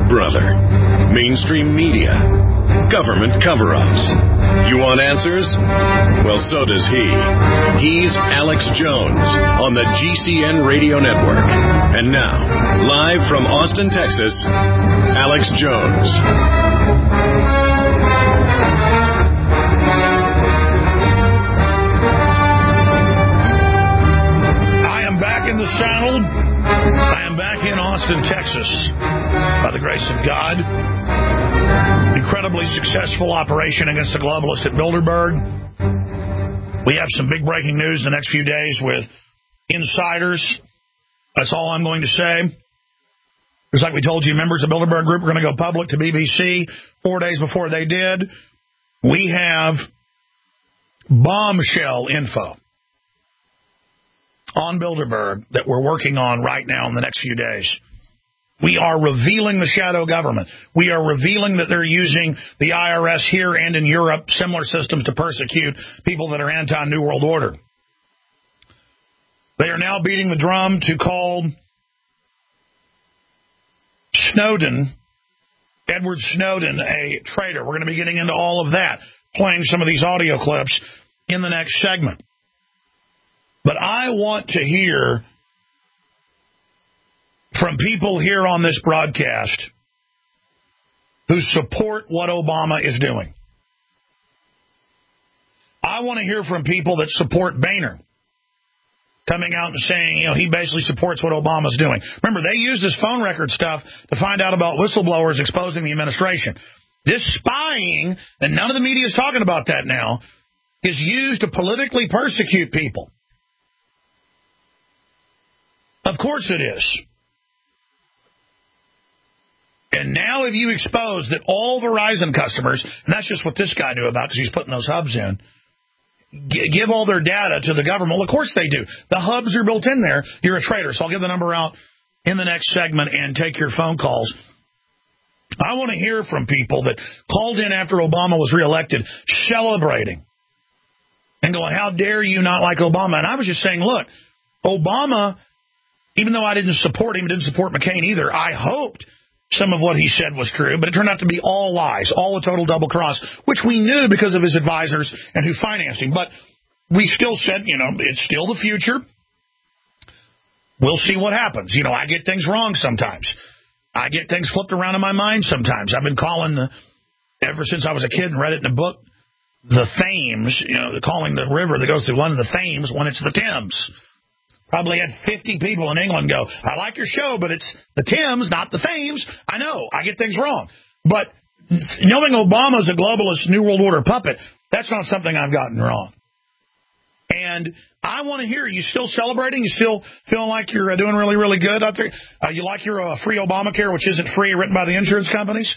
brother. Mainstream media. Government cover-ups. You want answers? Well, so does he. He's Alex Jones on the GCN Radio Network. And now, live from Austin, Texas, Alex Jones. I am back in the saddle. I am back in Austin, Texas, by the grace of God. Incredibly successful operation against the globalists at Bilderberg. We have some big breaking news in the next few days with insiders. That's all I'm going to say. Just like we told you, members of Bilderberg Group are going to go public to BBC 4 days before they did. We have bombshell info on Bilderberg that we're working on right now in the next few days. We are revealing the shadow government. We are revealing that they're using the IRS here and in Europe, similar systems to persecute people that are anti-New World Order. They are now beating the drum to call Snowden, Edward Snowden, a traitor. We're going to be getting into all of that, playing some of these audio clips in the next segment. But I want to hear from people here on this broadcast who support what Obama is doing. I want to hear from people that support Boehner, coming out and saying, he basically supports what Obama's doing. Remember, they used this phone record stuff to find out about whistleblowers exposing the administration. This spying, and none of the media is talking about that now, is used to politically persecute people. Of course it is. And now if you expose that all Verizon customers, and that's just what this guy knew about because he's putting those hubs in, give all their data to the government. Well, of course they do. The hubs are built in there. You're a traitor. So I'll give the number out in the next segment and take your phone calls. I want to hear from people that called in after Obama was reelected, celebrating and going, how dare you not like Obama? And I was just saying, look, Obama, even though I didn't support him, didn't support McCain either, I hoped some of what he said was true, but it turned out to be all lies, all a total double cross, which we knew because of his advisors and who financed him. But we still said, it's still the future. We'll see what happens. I get things wrong sometimes. I get things flipped around in my mind sometimes. I've been calling, ever since I was a kid and read it in a book, the Thames, calling the river that goes through London the Thames when it's the Thames. Probably had 50 people in England go, I like your show, but it's the Thames, not the Thames. I know, I get things wrong. But knowing Obama's a globalist New World Order puppet, that's not something I've gotten wrong. And I want to hear, you still celebrating? You still feeling like you're doing really, really good out there? You like your free Obamacare, which isn't free, written by the insurance companies?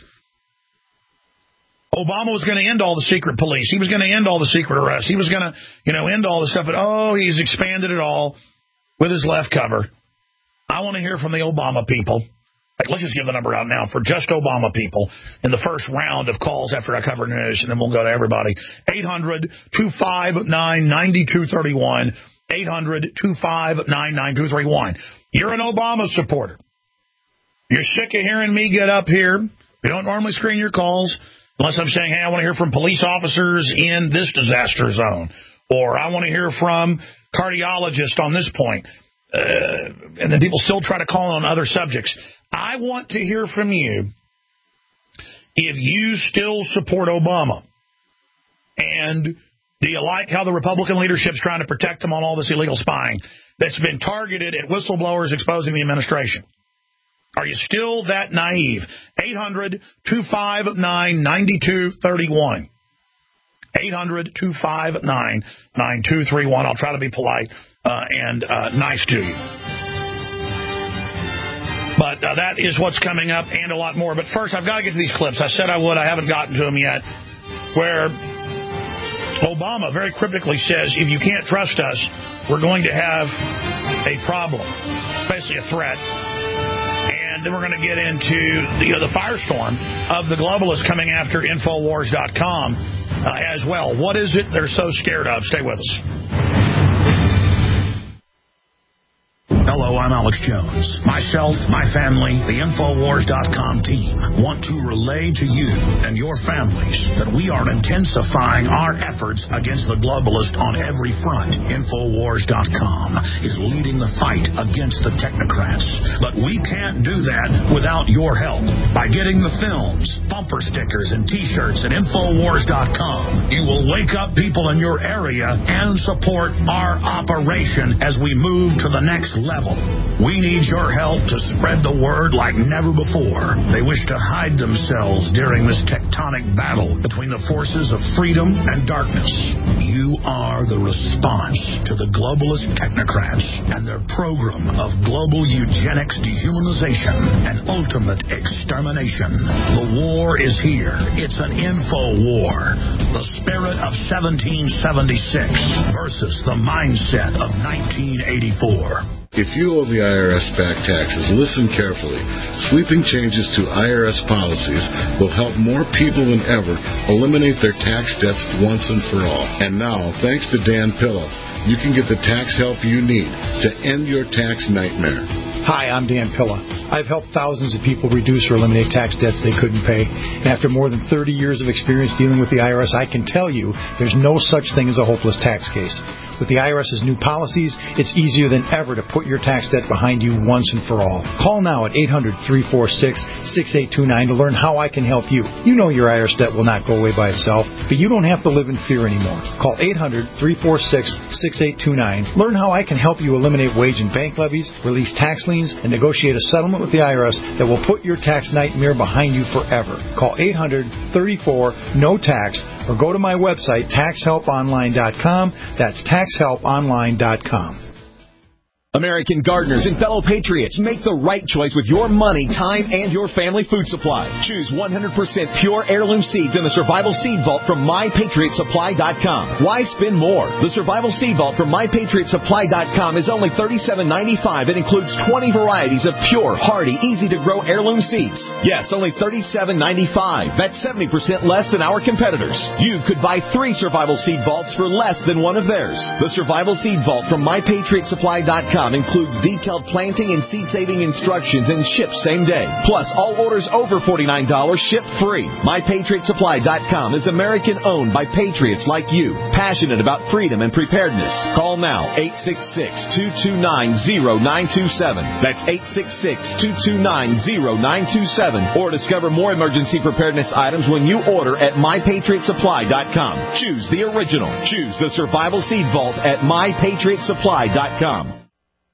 Obama was going to end all the secret police. He was going to end all the secret arrests. He was going to, end all the stuff. But, he's expanded it all with his left cover. I want to hear from the Obama people. Let's just give the number out now for just Obama people in the first round of calls after I cover news, and then we'll go to everybody. 800-259-9231. 800-259-9231. You're an Obama supporter. You're sick of hearing me get up here. We don't normally screen your calls unless I'm saying, hey, I want to hear from police officers in this disaster zone, or I want to hear from cardiologist on this point, and then people still try to call on other subjects. I want to hear from you if you still support Obama, and do you like how the Republican leadership's trying to protect them on all this illegal spying that's been targeted at whistleblowers exposing the administration? Are you still that naive? 800-259-9231. 800-259-9231. I'll try to be polite and nice to you. But that is what's coming up and a lot more. But first, I've got to get to these clips. I said I would. I haven't gotten to them yet. Where Obama very cryptically says, if you can't trust us, we're going to have a problem. It's basically a threat. And then we're going to get into the firestorm of the globalists coming after Infowars.com as well. What is it they're so scared of? Stay with us. Hello, I'm Alex Jones. Myself, my family, the Infowars.com team want to relay to you and your families that we are intensifying our efforts against the globalist on every front. Infowars.com is leading the fight against the technocrats. But we can't do that without your help. By getting the films, bumper stickers, and T-shirts at Infowars.com, you will wake up people in your area and support our operation as we move to the next level. We need your help to spread the word like never before. They wish to hide themselves during this tectonic battle between the forces of freedom and darkness. You are the response to the globalist technocrats and their program of global eugenics, dehumanization, and ultimate extermination. The war is here. It's an info war. The spirit of 1776 versus the mindset of 1984. If you owe the IRS back taxes, listen carefully. Sweeping changes to IRS policies will help more people than ever eliminate their tax debts once and for all. And now, thanks to Dan Pilla, you can get the tax help you need to end your tax nightmare. Hi, I'm Dan Pilla. I've helped thousands of people reduce or eliminate tax debts they couldn't pay. And after more than 30 years of experience dealing with the IRS, I can tell you there's no such thing as a hopeless tax case. With the IRS's new policies, it's easier than ever to put your tax debt behind you once and for all. Call now at 800-346-6829 to learn how I can help you. You know your IRS debt will not go away by itself, but you don't have to live in fear anymore. Call 800-346-6829. Learn how I can help you eliminate wage and bank levies, release tax liens, and negotiate a settlement with the IRS that will put your tax nightmare behind you forever. Call 800-34-NO-TAX or go to my website, taxhelponline.com. That's taxhelponline.com. American gardeners and fellow patriots, make the right choice with your money, time, and your family food supply. Choose 100% pure heirloom seeds in the Survival Seed Vault from MyPatriotSupply.com. Why spend more? The Survival Seed Vault from MyPatriotSupply.com is only $37.95 and includes 20 varieties of pure, hardy, easy-to-grow heirloom seeds. Yes, only $37.95. That's 70% less than our competitors. You could buy 3 Survival Seed Vaults for less than one of theirs. The Survival Seed Vault from MyPatriotSupply.com includes detailed planting and seed-saving instructions and ships same day. Plus, all orders over $49 ship free. MyPatriotSupply.com is American-owned by patriots like you, passionate about freedom and preparedness. Call now, 866-229-0927. That's 866-229-0927. Or discover more emergency preparedness items when you order at MyPatriotSupply.com. Choose the original. Choose the Survival Seed Vault at MyPatriotSupply.com.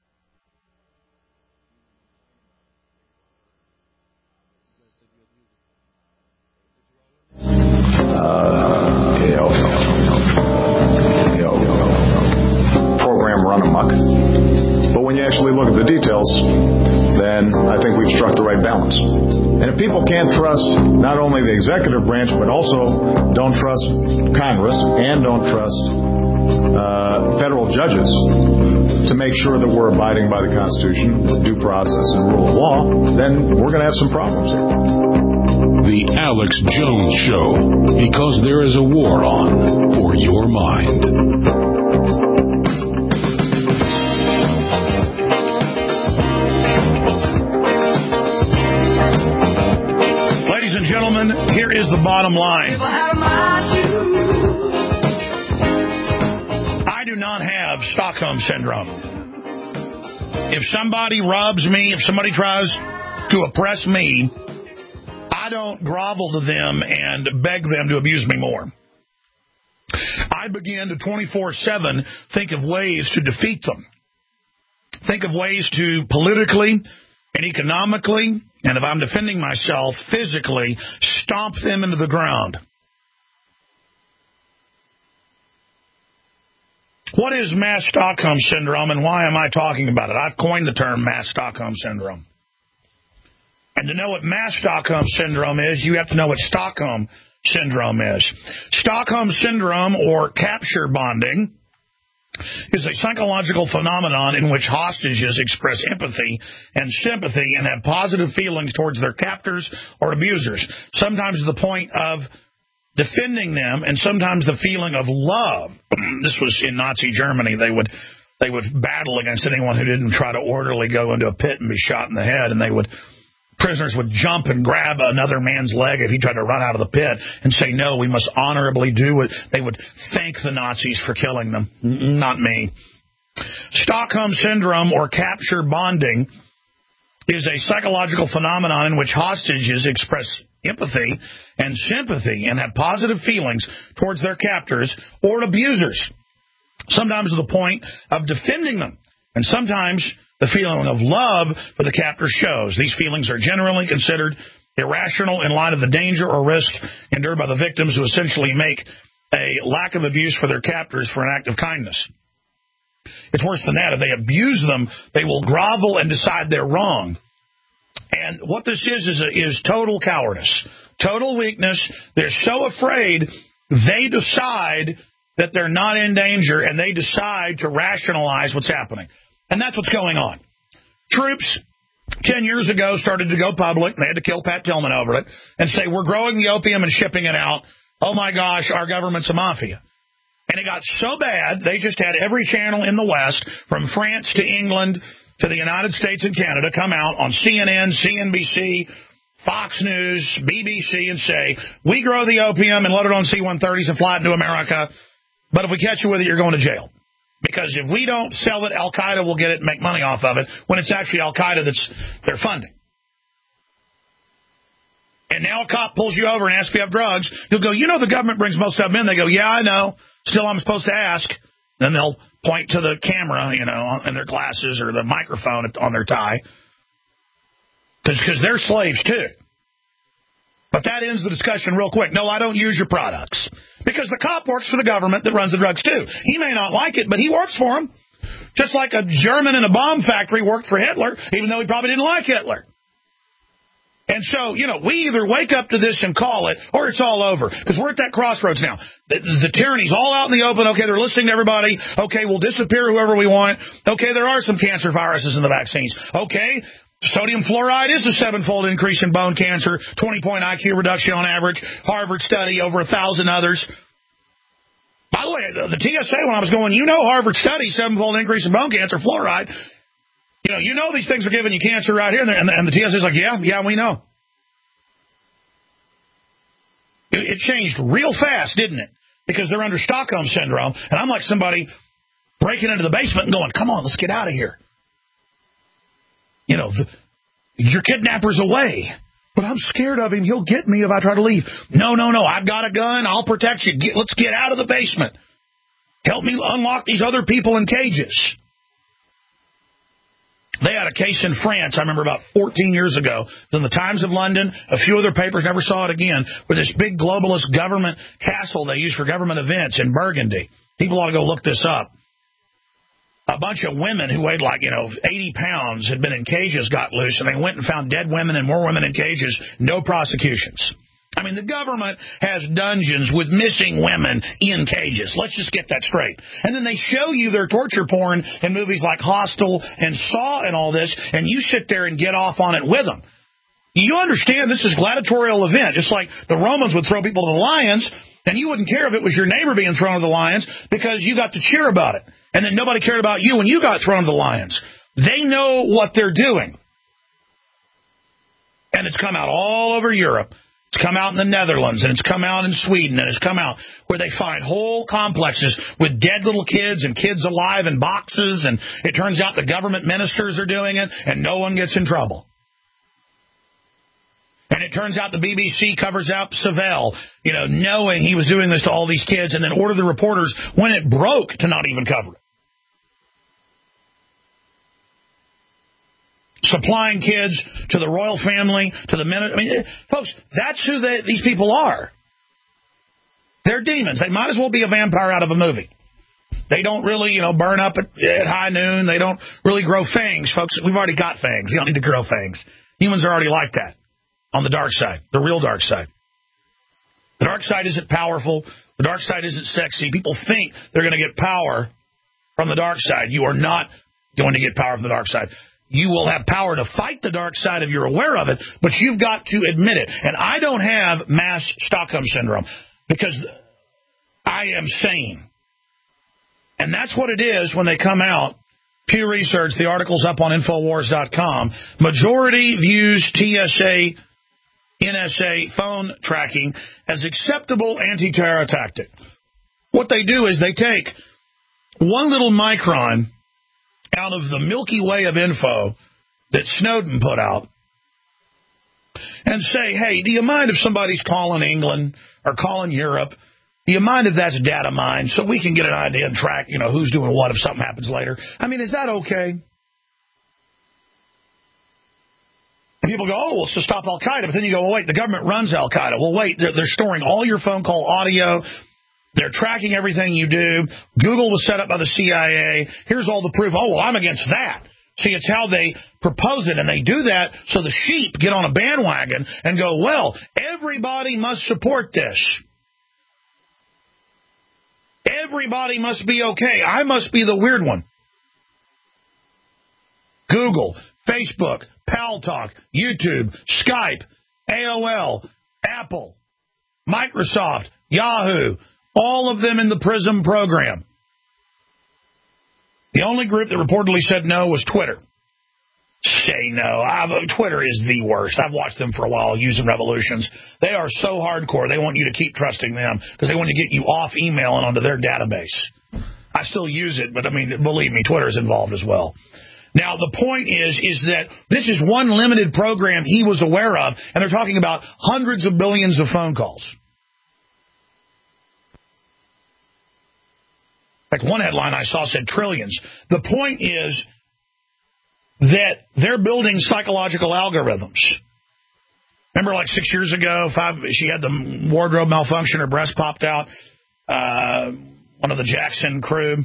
Program run amok. But when you actually look at the details, then I think we've struck the right balance. And if people can't trust not only the executive branch, but also don't trust Congress and don't trust federal judges to make sure that we're abiding by the Constitution, due process, and rule of law, then we're going to have some problems here. The Alex Jones Show, because there is a war on for your mind. Ladies and gentlemen, here is the bottom line. I do not have Stockholm Syndrome. If somebody robs me, if somebody tries to oppress me, I don't grovel to them and beg them to abuse me more. I begin to 24/7 think of ways to defeat them. Think of ways to politically and economically, and if I'm defending myself, physically, stomp them into the ground. What is mass Stockholm Syndrome, and why am I talking about it? I've coined the term mass Stockholm Syndrome. And to know what mass Stockholm Syndrome is, you have to know what Stockholm Syndrome is. Stockholm Syndrome, or capture bonding, is a psychological phenomenon in which hostages express empathy and sympathy and have positive feelings towards their captors or abusers, sometimes to the point of defending them, and sometimes the feeling of love. This was in Nazi Germany. They would They would battle against anyone who didn't try to orderly go into a pit and be shot in the head, and prisoners would jump and grab another man's leg if he tried to run out of the pit and say, no, we must honorably do it. They would thank the Nazis for killing them. Not me. Stockholm Syndrome, or capture bonding, is a psychological phenomenon in which hostages express empathy and sympathy and have positive feelings towards their captors or abusers, sometimes to the point of defending them, and sometimes the feeling of love for the captor shows. These feelings are generally considered irrational in light of the danger or risk endured by the victims, who essentially make a lack of abuse for their captors for an act of kindness. It's worse than that. If they abuse them, they will grovel and decide they're wrong. And what this is total cowardice, total weakness. They're so afraid, they decide that they're not in danger, and they decide to rationalize what's happening. And that's what's going on. Troops 10 years ago started to go public, and they had to kill Pat Tillman over it, and say, we're growing the opium and shipping it out. Oh, my gosh, our government's a mafia. And it got so bad, they just had every channel in the West, from France to England to the United States and Canada, come out on CNN, CNBC, Fox News, BBC, and say, we grow the opium and load it on C-130s and fly it into America, but if we catch you with it, you're going to jail. Because if we don't sell it, Al-Qaeda will get it and make money off of it, when it's actually Al-Qaeda they're funding. And now a cop pulls you over and asks if you have drugs. You'll go, the government brings most of them in. They go, yeah, I know. Still, I'm supposed to ask. Then they'll point to the camera, in their glasses, or the microphone on their tie. Because they're slaves, too. But that ends the discussion real quick. No, I don't use your products. Because the cop works for the government that runs the drugs, too. He may not like it, but he works for them. Just like a German in a bomb factory worked for Hitler, even though he probably didn't like Hitler. And so, we either wake up to this and call it, or it's all over. Because we're at that crossroads now. The tyranny's all out in the open. Okay, they're listening to everybody. Okay, we'll disappear whoever we want. Okay, there are some cancer viruses in the vaccines. Okay, sodium fluoride is a 7-fold increase in bone cancer, 20-point IQ reduction on average. Harvard study, over 1,000 others. By the way, the TSA, when I was going, Harvard study, 7-fold increase in bone cancer, fluoride. These things are giving you cancer right here. And the TSA is like, yeah, we know. It changed real fast, didn't it? Because they're under Stockholm Syndrome. And I'm like somebody breaking into the basement and going, come on, let's get out of here. Your kidnapper's away. But I'm scared of him. He'll get me if I try to leave. No. I've got a gun. I'll protect you. Let's get out of the basement. Help me unlock these other people in cages. They had a case in France, I remember about 14 years ago, in the Times of London. A few other papers never saw it again, where this big globalist government castle they use for government events in Burgundy. People ought to go look this up. A bunch of women who weighed 80 pounds had been in cages, got loose, and they went and found dead women and more women in cages. No prosecutions. I mean, the government has dungeons with missing women in cages. Let's just get that straight. And then they show you their torture porn in movies like Hostel and Saw and all this, and you sit there and get off on it with them. You understand this is a gladiatorial event, just like the Romans would throw people to the lions, and you wouldn't care if it was your neighbor being thrown to the lions because you got to cheer about it. And then nobody cared about you when you got thrown to the lions. They know what they're doing. And it's come out all over Europe. It's come out in the Netherlands, and it's come out in Sweden, and it's come out where they find whole complexes with dead little kids and kids alive in boxes, and it turns out the government ministers are doing it, and no one gets in trouble. And it turns out the BBC covers up Savelle, knowing he was doing this to all these kids, and then ordered the reporters, when it broke, to not even cover it. Supplying kids to the royal family, to the men. I mean, folks, that's who these people are. They're demons. They might as well be a vampire out of a movie. They don't really, burn up at high noon. They don't really grow fangs, folks. We've already got fangs. You don't need to grow fangs. Humans are already like that on the dark side, the real dark side. The dark side isn't powerful. The dark side isn't sexy. People think they're going to get power from the dark side. You are not going to get power from the dark side. You will have power to fight the dark side if you're aware of it, but you've got to admit it. And I don't have mass Stockholm Syndrome because I am sane. And that's what it is when they come out. Pew Research, the article's up on Infowars.com. Majority views TSA, NSA phone tracking as acceptable anti-terror tactic. What they do is they take one little micron out of the Milky Way of info that Snowden put out and say, hey, do you mind if somebody's calling England or calling Europe? Do you mind if that's data mined so we can get an idea and track, who's doing what if something happens later? I mean, is that okay? And people go, oh, well, it's to stop Al-Qaeda. But then you go, well, wait, the government runs Al-Qaeda. Well, wait, they're storing all your phone call audio. They're tracking everything you do. Google was set up by the CIA. Here's all the proof. Oh, well, I'm against that. See, it's how they propose it, and they do that so the sheep get on a bandwagon and go, well, everybody must support this. Everybody must be okay. I must be the weird one. Google, Facebook, Paltalk, YouTube, Skype, AOL, Apple, Microsoft, Yahoo, all of them in the PRISM program. The only group that reportedly said no was Twitter. Say no. Twitter is the worst. I've watched them for a while using Revolutions. They are so hardcore. They want you to keep trusting them because they want to get you off email and onto their database. I still use it, but, believe me, Twitter's involved as well. Now, the point is that this is one limited program he was aware of, and they're talking about hundreds of billions of phone calls. Like one headline I saw said trillions. The point is that they're building psychological algorithms. Remember like 6 years ago, she had the wardrobe malfunction, her breast popped out, one of the Jackson crew,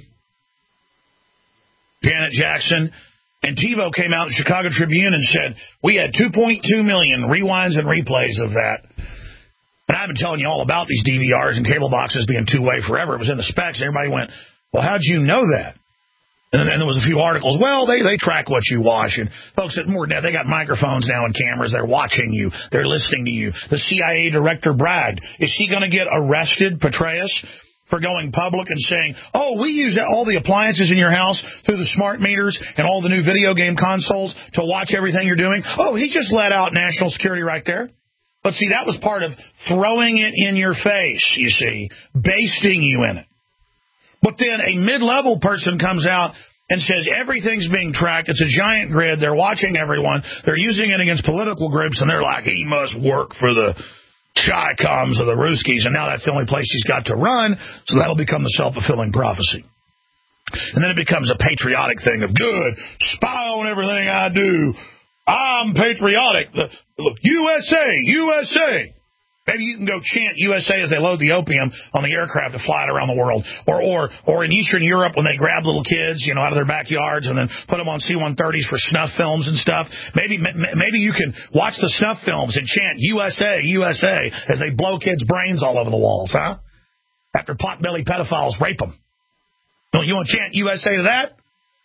Janet Jackson, and TiVo came out in the Chicago Tribune and said, we had 2.2 million rewinds and replays of that. And I've been telling you all about these DVRs and cable boxes being two-way forever. It was in the specs. Everybody went, well, how'd you know that? And then there was a few articles. Well, they track what you watch. And folks, more than that, they got microphones now and cameras. They're watching you. They're listening to you. The CIA director bragged. Is she going to get arrested, Petraeus, for going public and saying, oh, we use all the appliances in your house through the smart meters and all the new video game consoles to watch everything you're doing? Oh, he just let out national security right there. But see, that was part of throwing it in your face, you see, basting you in it. But then a mid-level person comes out and says everything's being tracked. It's a giant grid. They're watching everyone. They're using it against political groups, and they're like, he must work for the Chi-Coms or the Ruskies, and now that's the only place he's got to run, so that'll become the self-fulfilling prophecy. And then it becomes a patriotic thing of, good, spy on everything I do. I'm patriotic. Look, USA, USA. Maybe you can go chant USA as they load the opium on the aircraft to fly it around the world. Or in Eastern Europe when they grab little kids, out of their backyards and then put them on C-130s for snuff films and stuff. Maybe you can watch the snuff films and chant USA, USA as they blow kids' brains all over the walls, huh? After potbelly pedophiles rape them. Don't you want to chant USA to that?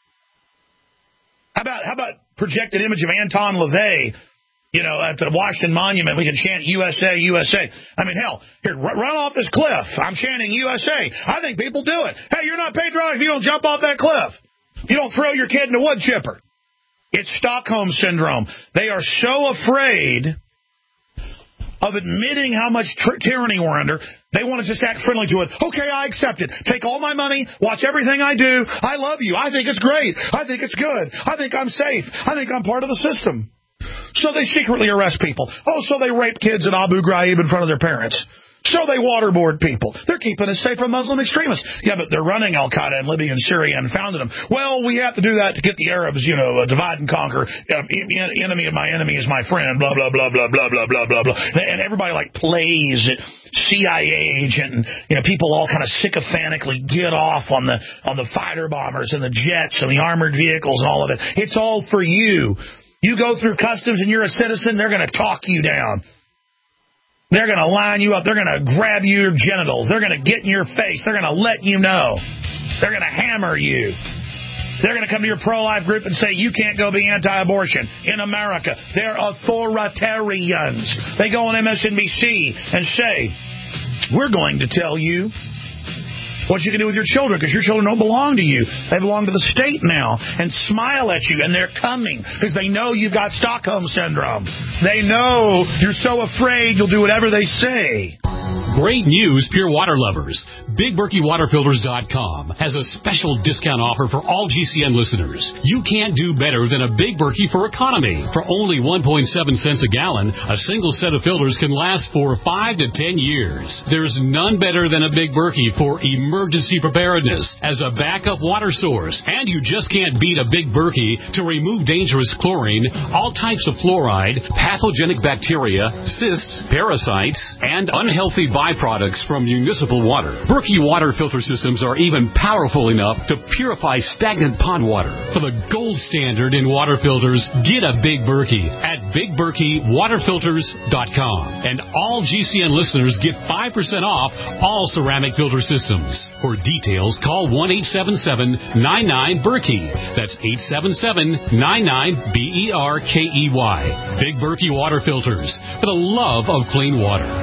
How about projected image of Anton LaVey, at the Washington Monument? We can chant USA, USA. I mean, hell, here, run off this cliff. I'm chanting USA. I think people do it. Hey, you're not patriotic if you don't jump off that cliff. You don't throw your kid in a wood chipper. It's Stockholm Syndrome. They are so afraid of admitting how much tyranny we're under, they want to just act friendly to it. Okay, I accept it. Take all my money. Watch everything I do. I love you. I think it's great. I think it's good. I think I'm safe. I think I'm part of the system. So they secretly arrest people. Oh, so they rape kids at Abu Ghraib in front of their parents. So they waterboard people. They're keeping us safe from Muslim extremists. Yeah, but they're running Al-Qaeda in Libya and Syria and founded them. Well, we have to do that to get the Arabs, divide and conquer. Enemy of my enemy is my friend, blah, blah, blah, blah, blah, blah, blah, blah, blah. And everybody, plays CIA agent, and, people all kind of sycophantically get off on the fighter bombers and the jets and the armored vehicles and all of it. It's all for you. You go through customs and you're a citizen, they're going to talk you down. They're going to line you up. They're going to grab your genitals. They're going to get in your face. They're going to let you know. They're going to hammer you. They're going to come to your pro-life group and say, you can't go be anti-abortion in America. They're authoritarians. They go on MSNBC and say, we're going to tell you what you can do with your children, because your children don't belong to you. They belong to the state now, and smile at you, and they're coming because they know you've got Stockholm Syndrome. They know you're so afraid you'll do whatever they say. Great news, pure water lovers. BigBerkeyWaterFilters.com has a special discount offer for all GCN listeners. You can't do better than a Big Berkey for economy. For only 1.7 cents a gallon, a single set of filters can last for 5 to 10 years. There's none better than a Big Berkey for emergency preparedness as a backup water source. And you just can't beat a Big Berkey to remove dangerous chlorine, all types of fluoride, pathogenic bacteria, cysts, parasites, and unhealthy byproducts from municipal water. Berkey water filter systems are even powerful enough to purify stagnant pond water. For the gold standard in water filters, get a Big Berkey at BigBerkeyWaterFilters.com. And all GCN listeners get 5% off all ceramic filter systems. For details, call 1-877-99-BERKEY. That's 877-99-BERKEY. Big Berkey Water Filters, for the love of clean water.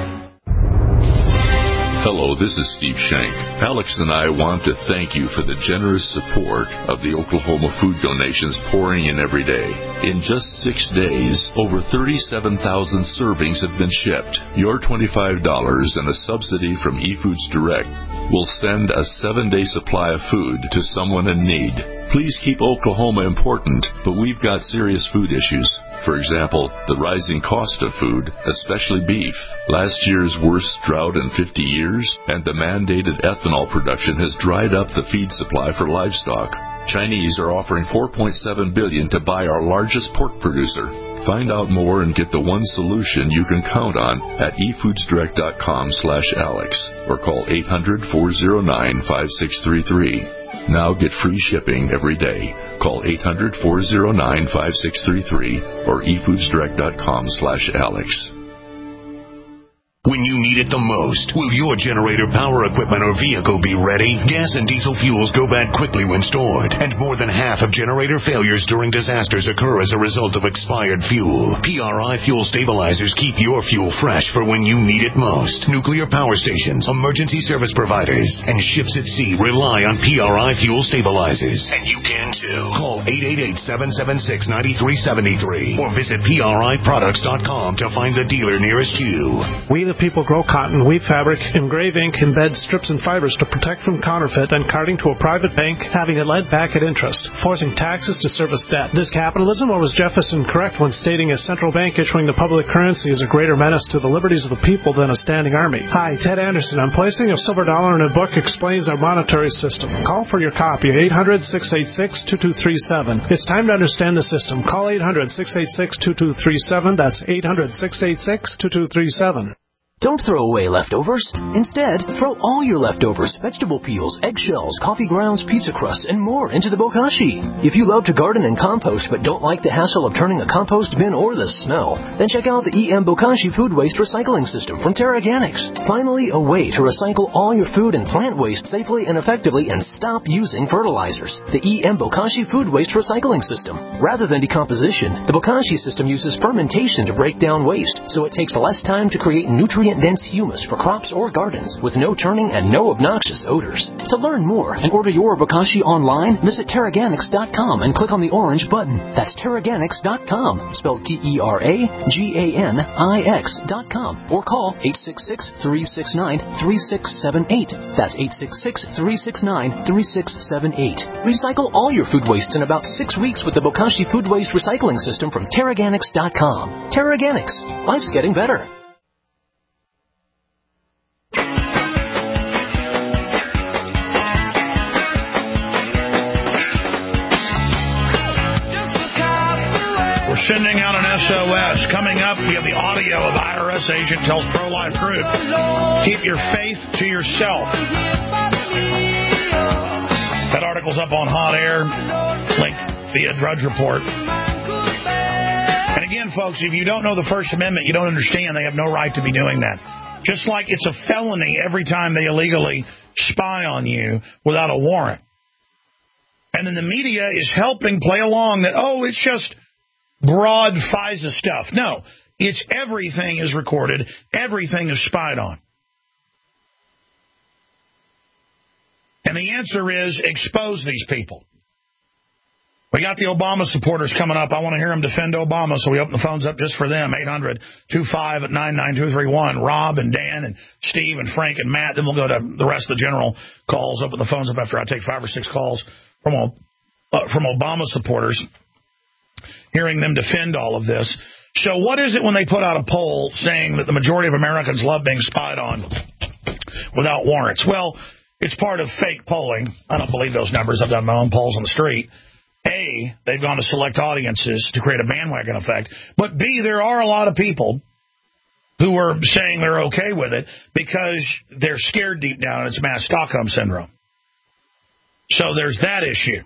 Hello, this is Steve Shank. Alex and I want to thank you for the generous support of the Oklahoma food donations pouring in every day. In just 6 days, over 37,000 servings have been shipped. Your $25 and a subsidy from eFoods Direct will send a 7-day supply of food to someone in need. Please keep Oklahoma important, but we've got serious food issues. For example, the rising cost of food, especially beef, last year's worst drought in 50 years, and the mandated ethanol production has dried up the feed supply for livestock. Chinese are offering $4.7 billion to buy our largest pork producer. Find out more and get the one solution you can count on at efoodsdirect.com/Alex or call 800-409-5633. Now get free shipping every day. Call 800-409-5633 or efoodsdirect.com/Alex. When you need it the most, will your generator, power equipment, or vehicle be ready? Gas and diesel fuels go bad quickly when stored, and more than half of generator failures during disasters occur as a result of expired fuel. PRI Fuel Stabilizers keep your fuel fresh for when you need it most. Nuclear power stations, emergency service providers, and ships at sea rely on PRI Fuel Stabilizers. And you can too. Call 888-776-9373 or visit PRIproducts.com to find the dealer nearest you. We the people grow cotton, weave fabric, engrave ink, embed strips and fibers to protect from counterfeit and carting to a private bank, having it lent back at interest, forcing taxes to service debt. This capitalism, or was Jefferson correct when stating a central bank issuing the public currency is a greater menace to the liberties of the people than a standing army? Hi, Ted Anderson. I'm placing a silver dollar in a book explains our monetary system. Call for your copy, 800-686-2237. It's time to understand the system. Call 800-686-2237. That's 800-686-2237. Don't throw away leftovers. Instead, throw all your leftovers, vegetable peels, eggshells, coffee grounds, pizza crusts, and more into the bokashi. If you love to garden and compost but don't like the hassle of turning a compost bin or the smell, then check out the EM Bokashi Food Waste Recycling System from TerraGanix. Finally, a way to recycle all your food and plant waste safely and effectively and stop using fertilizers. The EM Bokashi Food Waste Recycling System. Rather than decomposition, the Bokashi system uses fermentation to break down waste, so it takes less time to create nutrient-dense humus for crops or gardens with no turning and no obnoxious odors. To learn more and order your Bokashi online, visit TerraGanix.com and click on the orange button. That's TerraGanix.com, spelled TerraGanix.com, or call 866-369-3678. That's 866-369-3678. Recycle all your food wastes in about 6 weeks with the Bokashi Food Waste Recycling System from TerraGanix.com. TerraGanix. Life's getting better. Sending out an SOS. Coming up, we have the audio of IRS agent tells pro-life group, keep your faith to yourself. That article's up on Hot Air, link via Drudge Report. And again, folks, if you don't know the First Amendment, you don't understand they have no right to be doing that. Just like it's a felony every time they illegally spy on you without a warrant. And then the media is helping play along that, oh, it's just broad FISA stuff. No, it's everything is recorded. Everything is spied on. And the answer is expose these people. We got the Obama supporters coming up. I want to hear them defend Obama, so we open the phones up just for them. 800-25-99231. Rob and Dan and Steve and Frank and Matt. Then we'll go to the rest of the general calls. Open the phones up after I take 5 or 6 calls from Obama supporters, hearing them defend all of this. So what is it when they put out a poll saying that the majority of Americans love being spied on without warrants? Well, it's part of fake polling. I don't believe those numbers. I've done my own polls on the street. A, they've gone to select audiences to create a bandwagon effect. But B, there are a lot of people who are saying they're okay with it because they're scared deep down, and it's mass Stockholm syndrome. So there's that issue.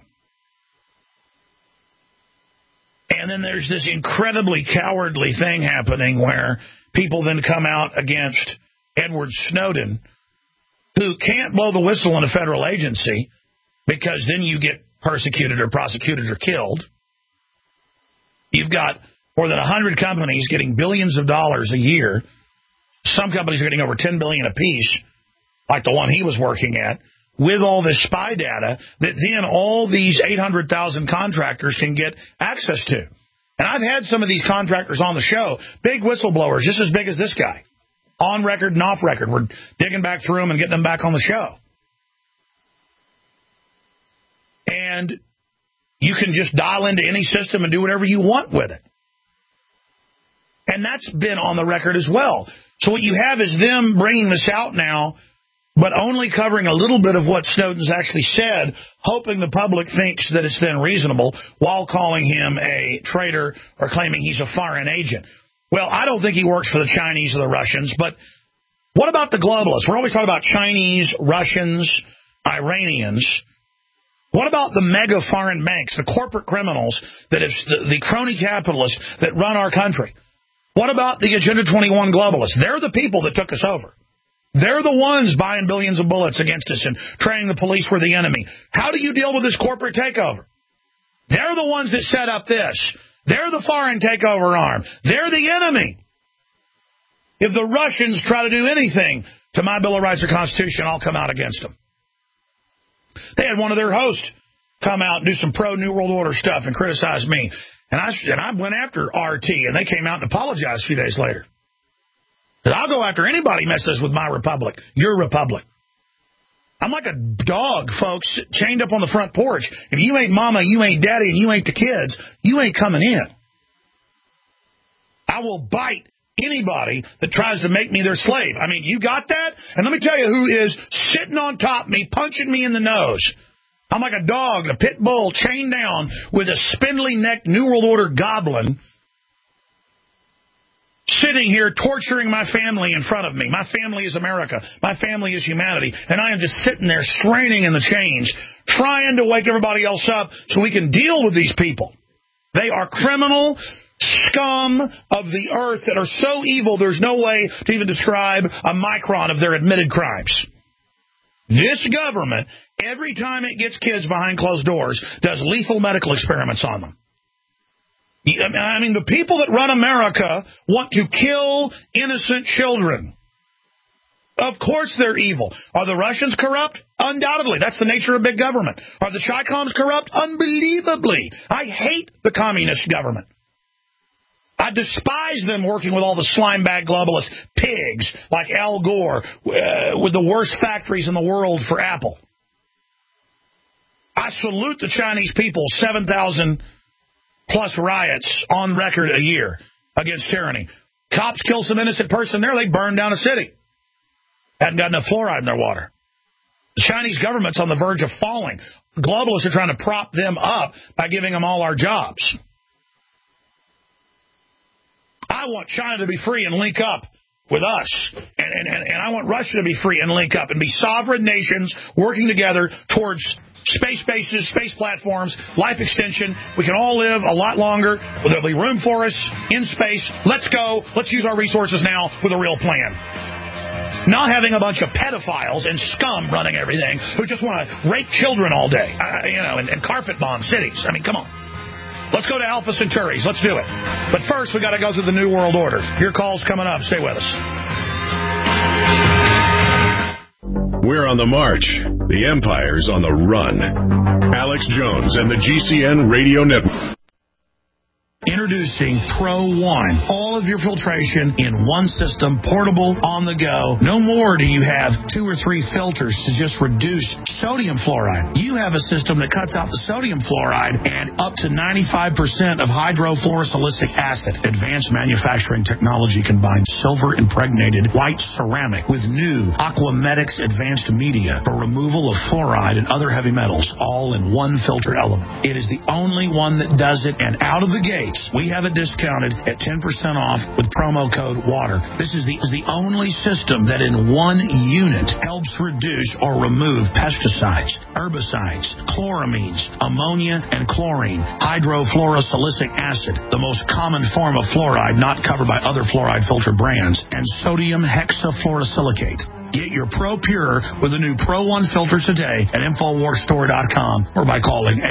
And then there's this incredibly cowardly thing happening where people then come out against Edward Snowden, who can't blow the whistle in a federal agency because then you get persecuted or prosecuted or killed. You've got more than 100 companies getting billions of dollars a year. Some companies are getting over $10 billion apiece, like the one he was working at, with all this spy data that then all these 800,000 contractors can get access to. And I've had some of these contractors on the show, big whistleblowers, just as big as this guy, on record and off record. We're digging back through them and getting them back on the show. And you can just dial into any system and do whatever you want with it. And that's been on the record as well. So what you have is them bringing this out now, but only covering a little bit of what Snowden's actually said, hoping the public thinks that it's then reasonable, while calling him a traitor or claiming he's a foreign agent. Well, I don't think he works for the Chinese or the Russians, but what about the globalists? We're always talking about Chinese, Russians, Iranians. What about the mega foreign banks, the corporate criminals, that is the crony capitalists that run our country? What about the Agenda 21 globalists? They're the people that took us over. They're the ones buying billions of bullets against us and training the police were the enemy. How do you deal with this corporate takeover? They're the ones that set up this. They're the foreign takeover arm. They're the enemy. If the Russians try to do anything to my Bill of Rights or Constitution, I'll come out against them. They had one of their hosts come out and do some pro-New World Order stuff and criticize me. And I went after RT, and they came out and apologized a few days later. That I'll go after anybody messes with my republic, your republic. I'm like a dog, folks, chained up on the front porch. If you ain't mama, you ain't daddy, and you ain't the kids, you ain't coming in. I will bite anybody that tries to make me their slave. I mean, you got that? And let me tell you who is sitting on top of me, punching me in the nose. I'm like a dog, a pit bull, chained down with a spindly-necked New World Order goblin sitting here torturing my family in front of me. My family is America. My family is humanity. And I am just sitting there straining in the chains, trying to wake everybody else up so we can deal with these people. They are criminal scum of the earth that are so evil there's no way to even describe a micron of their admitted crimes. This government, every time it gets kids behind closed doors, does lethal medical experiments on them. I mean, the people that run America want to kill innocent children. Of course they're evil. Are the Russians corrupt? Undoubtedly. That's the nature of big government. Are the Chi-Coms corrupt? Unbelievably. I hate the communist government. I despise them working with all the slime-bag globalist pigs like Al Gore with the worst factories in the world for Apple. I salute the Chinese people, 7,000-plus riots on record a year against tyranny. Cops kill some innocent person there, they burn down a city. Hadn't got enough fluoride in their water. The Chinese government's on the verge of falling. Globalists are trying to prop them up by giving them all our jobs. I want China to be free and link up with us. And I want Russia to be free and link up and be sovereign nations working together towards space bases, space platforms, life extension. We can all live a lot longer. There'll be room for us in space. Let's go. Let's use our resources now with a real plan. Not having a bunch of pedophiles and scum running everything who just want to rape children all day, and carpet bomb cities. I mean, come on. Let's go to Alpha Centauris. Let's do it. But first, we got to go through the New World Order. Your call's coming up. Stay with us. We're on the march. The empire's on the run. Alex Jones and the GCN Radio Network. Introducing Pro One. All of your filtration in one system, portable, on the go. No more do you have 2 or 3 filters to just reduce sodium fluoride. You have a system that cuts out the sodium fluoride and up to 95% of hydrofluorosilicic acid. Advanced manufacturing technology combines silver-impregnated white ceramic with new Aquamedics advanced media for removal of fluoride and other heavy metals, all in one filter element. It is the only one that does it, and out of the gate, we have it discounted at 10% off with promo code WATER. This is the only system that in one unit helps reduce or remove pesticides, herbicides, chloramines, ammonia, and chlorine, hydrofluorosilicic acid, the most common form of fluoride not covered by other fluoride filter brands, and sodium hexafluorosilicate. Get your Pro Pure with the new Pro One filters today at InfoWarsStore.com or by calling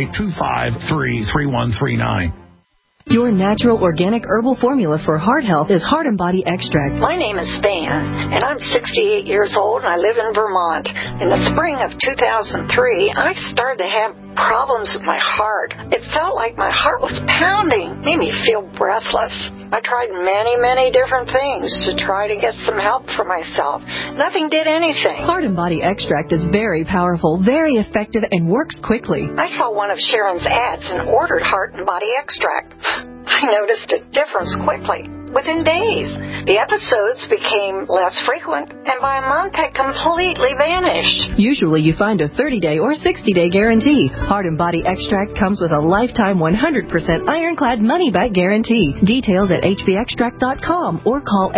888-253-3139. Your natural organic herbal formula for heart health is Heart and Body Extract. My name is Van, and I'm 68 years old, and I live in Vermont. In the spring of 2003, I started to have problems with my heart. It felt like my heart was pounding, made me feel breathless. I tried many different things to try to get some help for myself. Nothing did anything. Heart and Body Extract is very powerful, very effective, and works quickly. I saw one of Sharon's ads and ordered Heart and Body Extract. I noticed a difference quickly, within days. The episodes became less frequent, and by a month had completely vanished. Usually you find a 30-day or 60-day guarantee. Heart and Body Extract comes with a lifetime 100% ironclad money-back guarantee. Details at hbextract.com or call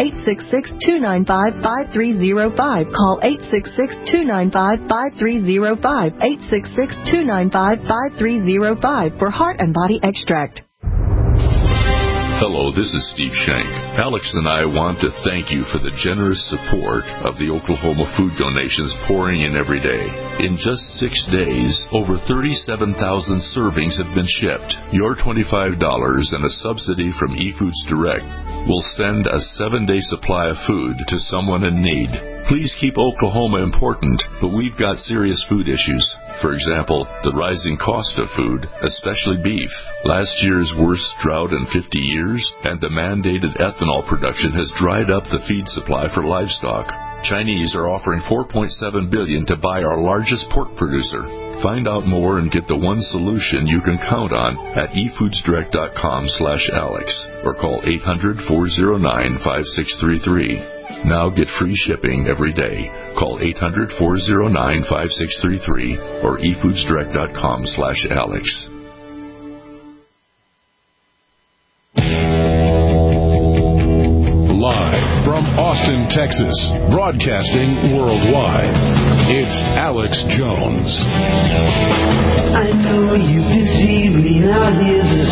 866-295-5305. Call 866-295-5305. 866-295-5305 for Heart and Body Extract. Hello, this is Steve Shank. Alex and I want to thank you for the generous support of the Oklahoma food donations pouring in every day. In just 6 days, over 37,000 servings have been shipped. Your $25 and a subsidy from eFoods Direct will send a 7-day supply of food to someone in need. Please keep Oklahoma important, but we've got serious food issues. For example, the rising cost of food, especially beef, last year's worst drought in 50 years, and the mandated ethanol production has dried up the feed supply for livestock. Chinese are offering $4.7 billion to buy our largest pork producer. Find out more and get the one solution you can count on at efoodsdirect.com/Alex or call 800-409-5633. Now get free shipping every day. Call 800-409-5633 or efoodsdirect.com/Alex. Live from Austin, Texas, broadcasting worldwide, it's Alex Jones. I know you can see me, now here's a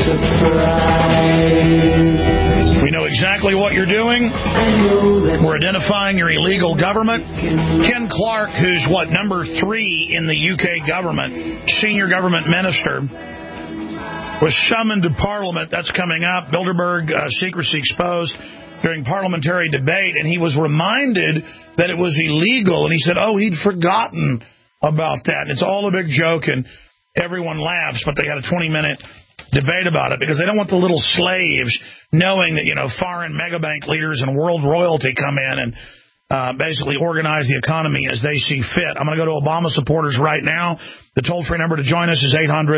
surprise. We know exactly what you're doing. We're identifying your illegal government. Ken Clark, who's number 3 in the UK government, senior government minister, was summoned to Parliament. That's coming up. Bilderberg secrecy exposed during parliamentary debate, and he was reminded that it was illegal, and he said, he'd forgotten about that. And it's all a big joke, and everyone laughs, but they had a 20-minute debate about it because they don't want the little slaves knowing that, foreign megabank leaders and world royalty come in and basically organize the economy as they see fit. I'm going to go to Obama supporters right now. The toll-free number to join us is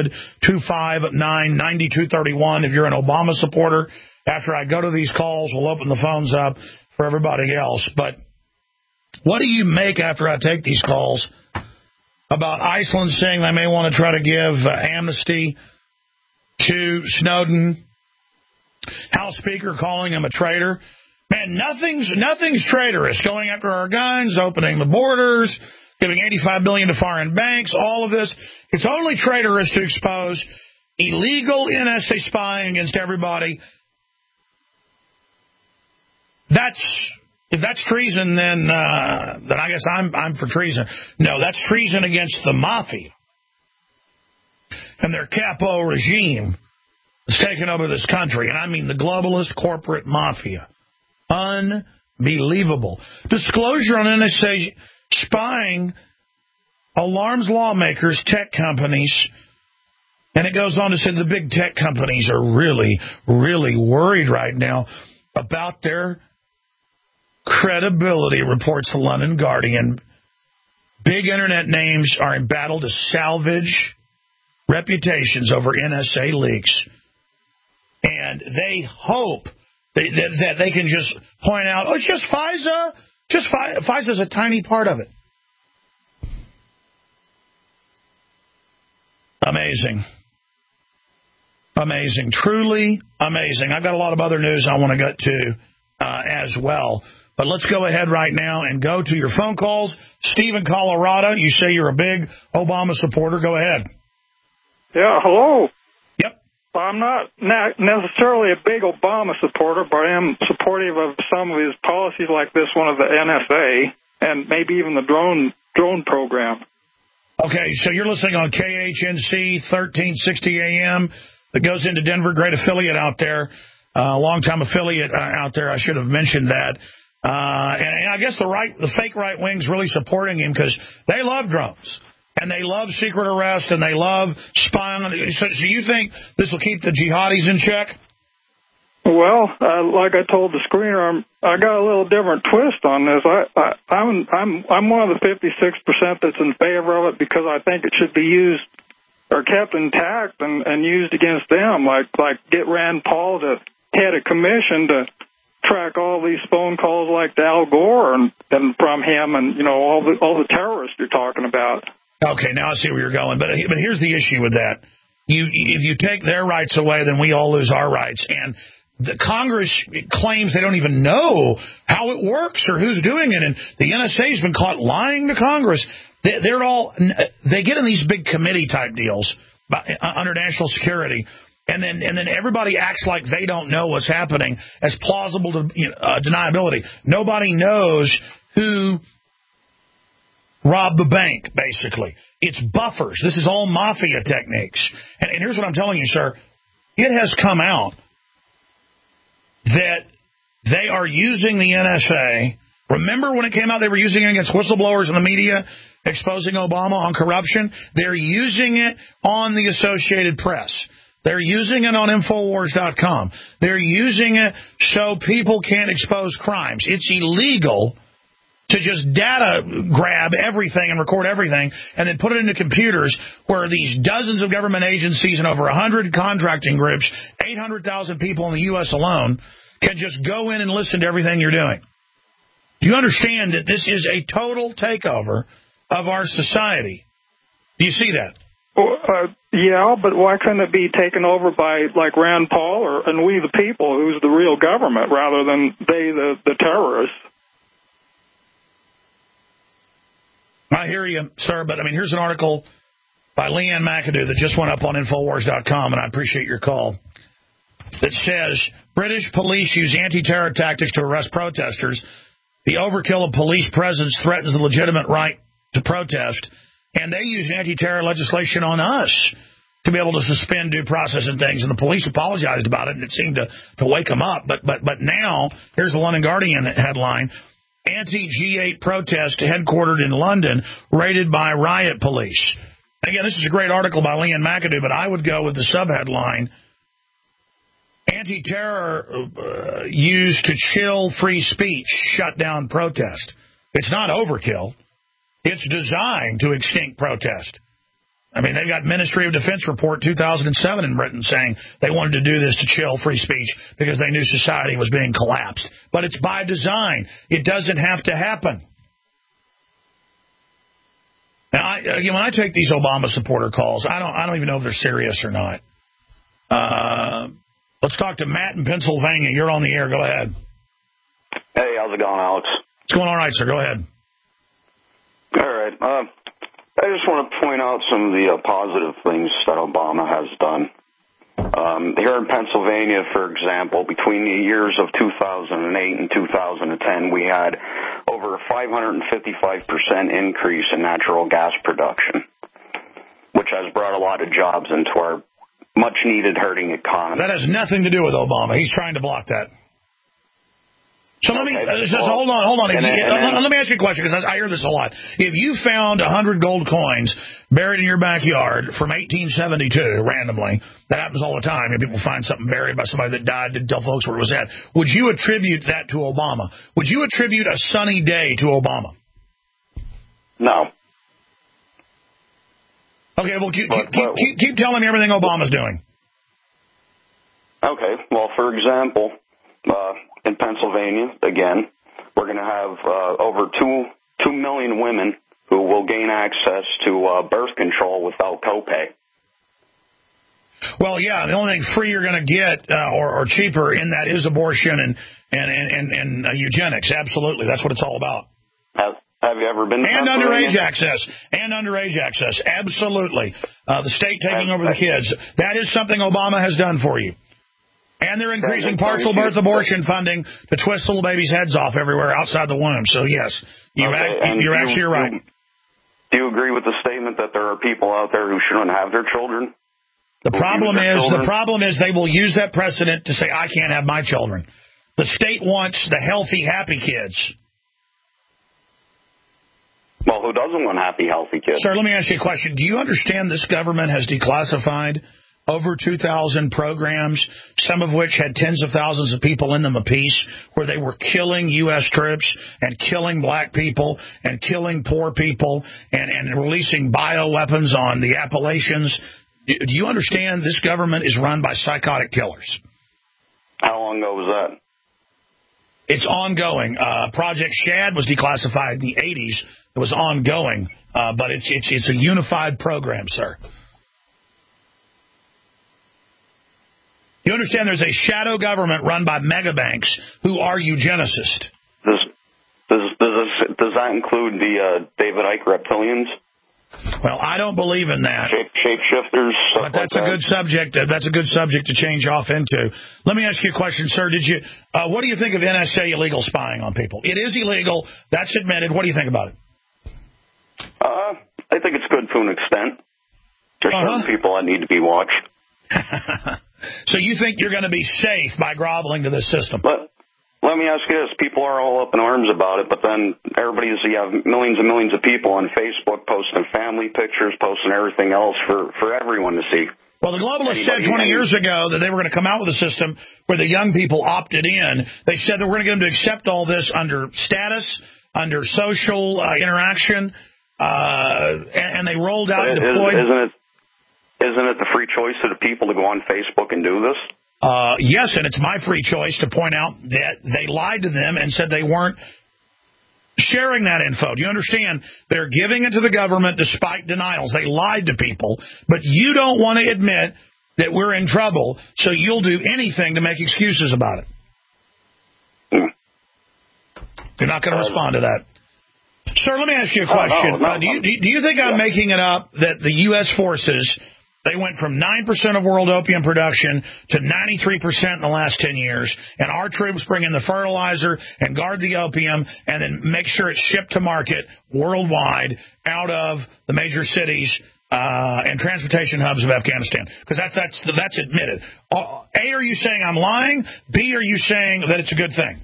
800-259-9231. If you're an Obama supporter, after I go to these calls, we'll open the phones up for everybody else. But what do you make after I take these calls about Iceland saying they may want to try to give amnesty to Snowden, House Speaker calling him a traitor? Man, nothing's traitorous. Going after our guns, opening the borders, giving $85 billion to foreign banks, all of this. It's only traitorous to expose illegal NSA spying against everybody. If that's treason, then I guess I'm for treason. No, that's treason against the mafia and their capo regime that's taken over this country. And I mean the globalist corporate mafia. Unbelievable. Disclosure on NSA spying alarms lawmakers, tech companies. And it goes on to say the big tech companies are really, really worried right now about their credibility, reports the London Guardian. Big Internet names are in battle to salvage reputations over NSA leaks. And they hope that they can just point out, oh, it's just FISA. FISA's a tiny part of it. Amazing. Amazing. Truly amazing. I've got a lot of other news I want to get to as well. But let's go ahead right now and go to your phone calls. Steve in Colorado, you say you're a big Obama supporter. Go ahead. Yeah, hello. Yep. I'm not necessarily a big Obama supporter, but I am supportive of some of his policies like this one of the NSA and maybe even the drone program. Okay, so you're listening on KHNC 1360 AM that goes into Denver, great affiliate out there, long-time affiliate out there. I should have mentioned that. And I guess the fake right wing's really supporting him because they love drones and they love secret arrest and they love spying. So you think this will keep the jihadis in check? Well, like I told the screener, I got a little different twist on this. I'm one of the 56% that's in favor of it because I think it should be used or kept intact and used against them. Like get Rand Paul to head a commission to track all these phone calls like to Al Gore and from him and all the terrorists you're talking about. Okay, now I see where you're going. But here's the issue with that. If you take their rights away, then we all lose our rights. And the Congress claims they don't even know how it works or who's doing it. And the NSA's been caught lying to Congress. They get in these big committee type deals under national security. And then everybody acts like they don't know what's happening as plausible deniability. Nobody knows who robbed the bank, basically. It's buffers. This is all mafia techniques. And here's what I'm telling you, sir. It has come out that they are using the NSA. Remember when it came out they were using it against whistleblowers in the media, exposing Obama on corruption? They're using it on the Associated Press. They're using it on Infowars.com. They're using it so people can't expose crimes. It's illegal to just data grab everything and record everything and then put it into computers where these dozens of government agencies and over 100 contracting groups, 800,000 people in the U.S. alone, can just go in and listen to everything you're doing. Do you understand that this is a total takeover of our society? Do you see that? Yeah, but why couldn't it be taken over by like Rand Paul and we the people, who's the real government, rather than they the terrorists? I hear you, sir, but here's an article by Leanne McAdoo that just went up on Infowars.com, and I appreciate your call, that says British police use anti-terror tactics to arrest protesters. The overkill of police presence threatens the legitimate right to protest, and they use anti-terror legislation on us to be able to suspend due process and things, and the police apologized about it, and it seemed to wake them up. But now, here's the London Guardian headline, anti-G8 protest headquartered in London, raided by riot police. Again, this is a great article by Leanne McAdoo, but I would go with the subheadline, anti-terror used to chill free speech, shut down protest. It's not overkill. It's designed to extinct protest. They've got Ministry of Defense report 2007 in Britain saying they wanted to do this to chill free speech because they knew society was being collapsed. But it's by design. It doesn't have to happen. Now, when I take these Obama supporter calls, I don't even know if they're serious or not. Let's talk to Matt in Pennsylvania. You're on the air. Go ahead. Hey, how's it going, Alex? It's going all right, sir. Go ahead. All right. I just want to point out some of the positive things that Obama has done. Here in Pennsylvania, for example, between the years of 2008 and 2010, we had over a 555% increase in natural gas production, which has brought a lot of jobs into our much-needed hurting economy. That has nothing to do with Obama. He's trying to block that. So let me hold on. Let me ask you a question, because I hear this a lot. If you found 100 gold coins buried in your backyard from 1872 randomly, that happens all the time, and people find something buried by somebody that died, didn't tell folks where it was at, would you attribute that to Obama? Would you attribute a sunny day to Obama? No. Okay, well, keep telling me everything Obama's doing. Okay, well, for example, in Pennsylvania, again, we're going to have over 2 million women who will gain access to birth control without copay. Well, yeah, the only thing free you're going to get or cheaper in that is abortion and eugenics. Absolutely, that's what it's all about. Have you ever been to underage access. And underage access. Absolutely. The state taking over the kids. That is something Obama has done for you. And they're increasing partial birth abortion funding to twist little babies' heads off everywhere outside the womb. So, yes, you're actually right. Do you agree with the statement that there are people out there who shouldn't have their children? The problem is they will use that precedent to say, I can't have my children. The state wants the healthy, happy kids. Well, who doesn't want happy, healthy kids? Sir, let me ask you a question. Do you understand this government has declassified over 2,000 programs, some of which had tens of thousands of people in them apiece, where they were killing U.S. troops and killing black people and killing poor people and releasing bioweapons on the Appalachians? Do you understand this government is run by psychotic killers? How long ago was that? It's ongoing. Project Shad was declassified in the 80s. It was ongoing, but it's a unified program, sir. You understand there's a shadow government run by megabanks who are eugenicists. Does that include the David Icke reptilians? Well, I don't believe in that. Shapeshifters, but that's a good subject. That's a good subject to change off into. Let me ask you a question, sir. What do you think of NSA illegal spying on people? It is illegal. That's admitted. What do you think about it? I think it's good to an extent. There's certain people that need to be watched. So you think you're going to be safe by groveling to this system? But let me ask you this. People are all up in arms about it, but then you have millions and millions of people on Facebook posting family pictures, posting everything else for everyone to see. Well, the globalists said 20 years ago that they were going to come out with a system where the young people opted in. They said that we're going to get them to accept all this under status, under social interaction, and they rolled out and deployed. Isn't it the free choice of the people to go on Facebook and do this? Yes, and it's my free choice to point out that they lied to them and said they weren't sharing that info. Do you understand? They're giving it to the government despite denials. They lied to people, but you don't want to admit that we're in trouble, so you'll do anything to make excuses about it. You're not going to respond to that. Sir, let me ask you a question. Do you think I'm making it up that the U.S. forces, they went from 9% of world opium production to 93% in the last 10 years, and our troops bring in the fertilizer and guard the opium and then make sure it's shipped to market worldwide out of the major cities and transportation hubs of Afghanistan? Because that's admitted. A, are you saying I'm lying? B, are you saying that it's a good thing?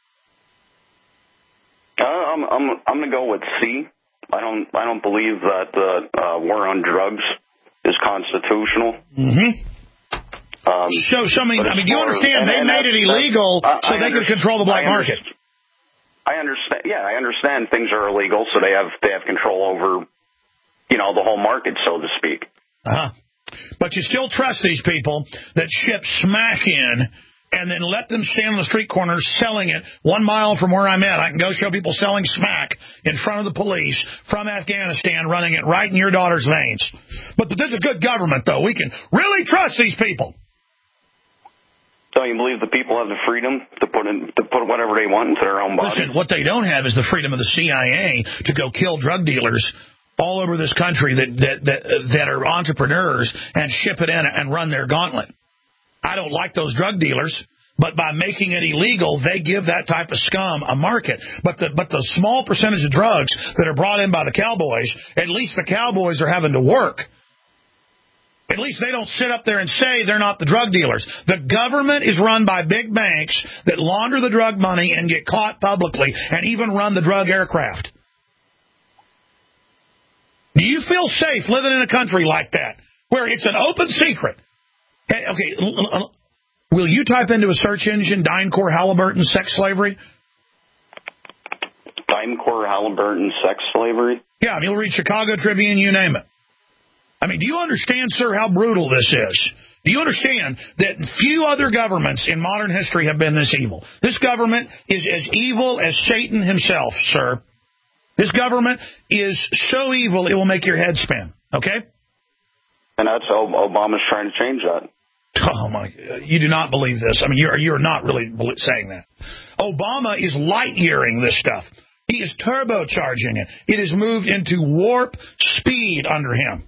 I'm going to go with C. I don't believe that war on drugs is constitutional. Mm-hmm. Do you understand? They made it illegal so they could control the black market. I understand. Yeah, I understand things are illegal, so they have control over, the whole market, so to speak. But you still trust these people that ship smack in and then let them stand on the street corners selling it 1 mile from where I'm at. I can go show people selling smack in front of the police from Afghanistan, running it right in your daughter's veins. But this is good government, though. We can really trust these people. So you believe the people have the freedom to put whatever they want into their own bodies? Listen, what they don't have is the freedom of the CIA to go kill drug dealers all over this country that are entrepreneurs and ship it in and run their gauntlet. I don't like those drug dealers, but by making it illegal, they give that type of scum a market. But the small percentage of drugs that are brought in by the cowboys, at least the cowboys are having to work. At least they don't sit up there and say they're not the drug dealers. The government is run by big banks that launder the drug money and get caught publicly and even run the drug aircraft. Do you feel safe living in a country like that, where it's an open secret? Okay, will you type into a search engine DynCorp Halliburton sex slavery? DynCorp Halliburton sex slavery? Yeah, you'll read Chicago Tribune, you name it. I mean, do you understand, sir, how brutal this is? Do you understand that few other governments in modern history have been this evil? This government is as evil as Satan himself, sir. This government is so evil it will make your head spin, okay? And that's how Obama's trying to change that. Oh, my God. You do not believe this. I mean, you're not really saying that. Obama is light-yearing this stuff. He is turbocharging it. It has moved into warp speed under him.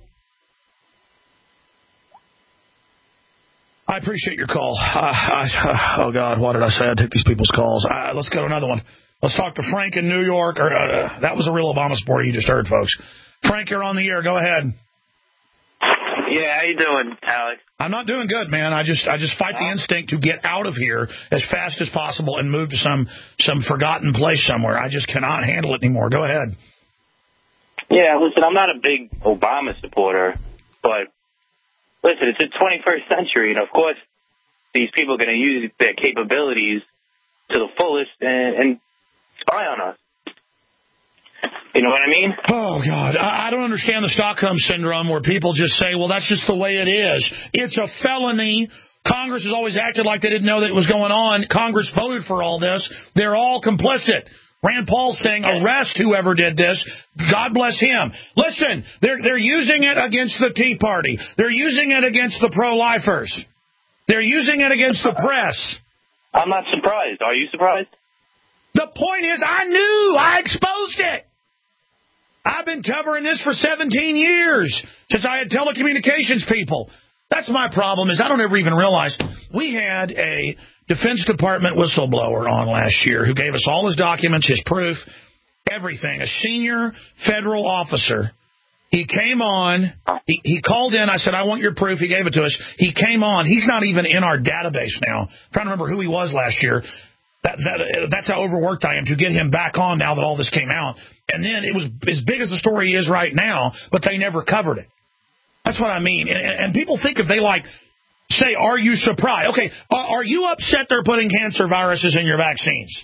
I appreciate your call. Oh, God, what did I say? I take these people's calls. Let's go to another one. Let's talk to Frank in New York. That was a real Obama supporter you just heard, folks. Frank, you're on the air. Go ahead. Yeah, how you doing, Alex? I'm not doing good, man. I just fight the instinct to get out of here as fast as possible and move to some forgotten place somewhere. I just cannot handle it anymore. Go ahead. Yeah, listen, I'm not a big Obama supporter, but listen, it's the 21st century, and of course, these people are going to use their capabilities to the fullest and spy on us. You know what I mean? Oh, God. I don't understand the Stockholm Syndrome where people just say, well, that's just the way it is. It's a felony. Congress has always acted like they didn't know that it was going on. Congress voted for all this. They're all complicit. Rand Paul's saying, arrest whoever did this. God bless him. Listen, they're using it against the Tea Party. They're using it against the pro-lifers. They're using it against the press. I'm not surprised. Are you surprised? The point is, I knew. I exposed it. I've been covering this for 17 years, since I had telecommunications people. That's my problem, is I don't ever even realize we had a Defense Department whistleblower on last year who gave us all his documents, his proof, everything. A senior federal officer. He came on. He called in. I said, I want your proof. He gave it to us. He came on. He's not even in our database now. I'm trying to remember who he was last year. That's how overworked I am to get him back on now that all this came out. And then it was as big as the story is right now, but they never covered it. That's what I mean. And people think if they say, are you surprised? Okay, are you upset they're putting cancer viruses in your vaccines?